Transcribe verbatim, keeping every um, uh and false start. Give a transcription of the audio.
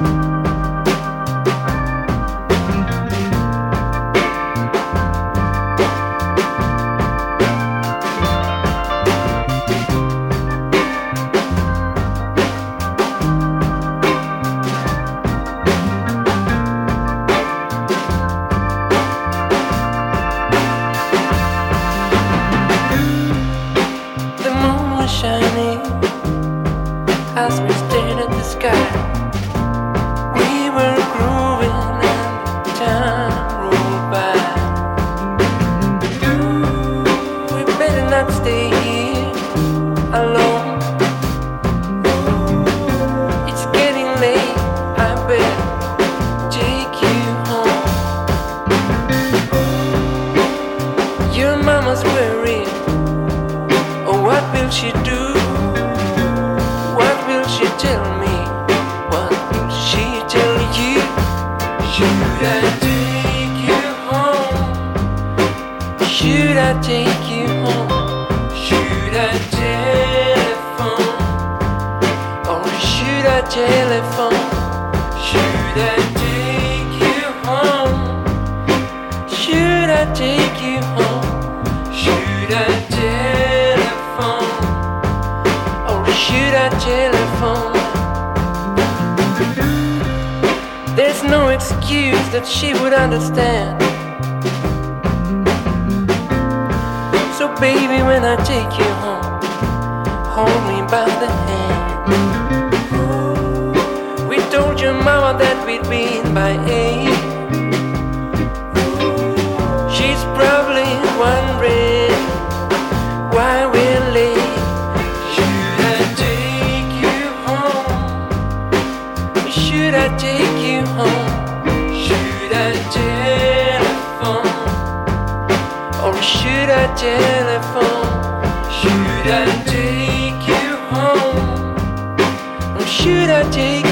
Shining as we stared at the sky. We were grooving and time rolled by. We better not stay here alone. It's getting late, I better take you home. Your mama's worried. What will she do? What will she tell me? What will she tell you? Should I take you home? Should I take you home? Should I telephone? Or should I telephone? Should I take you home? Should I take you home? Should I telephone? Should I telephone? There's no excuse that she would understand. So baby, when I take you home, hold me by the hand. We told your mama that we'd be in by eight. She's probably wondering why we're late. Should I take you home? Should I telephone? Or should I telephone? Should I take you home? Or should I take